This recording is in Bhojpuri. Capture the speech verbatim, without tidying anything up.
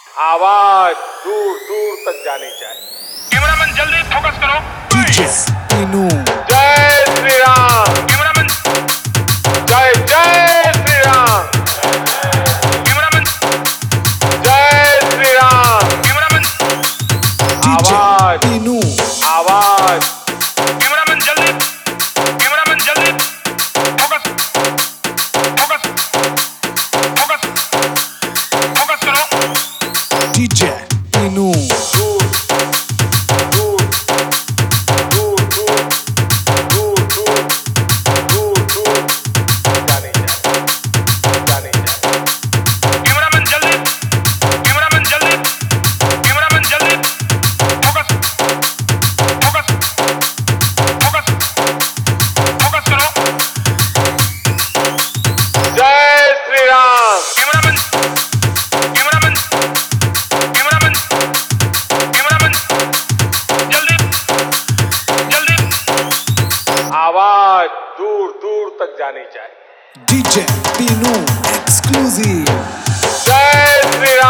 आवाज दूर दूर तक जानी चाहिए। कैमरामैन जल्दी फोकस करो। डीजे तीनू जय श्री राम। कैमरामैन जय जय श्री राम। कैमरामैन जय श्री राम। कैमरामैन डीजे आवाज तीनू आवाज कैमरामैन जल्दी कैमरामैन जल्दी फोकस फोकस फोकस फोकस करो। डीजे तीनू दूर दूर दूर दूर दूर दूर दूर दूर जानी चाहिए जानी चाहिए। कैमरामैन जल्दी कैमरामैन जल्दी कैमरामैन जल्दी फोकस फोकस फोकस फोकस करो। जय Shri Ram. Cameraman cameraman cameraman cameraman जल्दी जल्दी आवाज दूर दूर तक जानी चाहिए। डीजे तीनू एक्सक्लूसिव जय श्री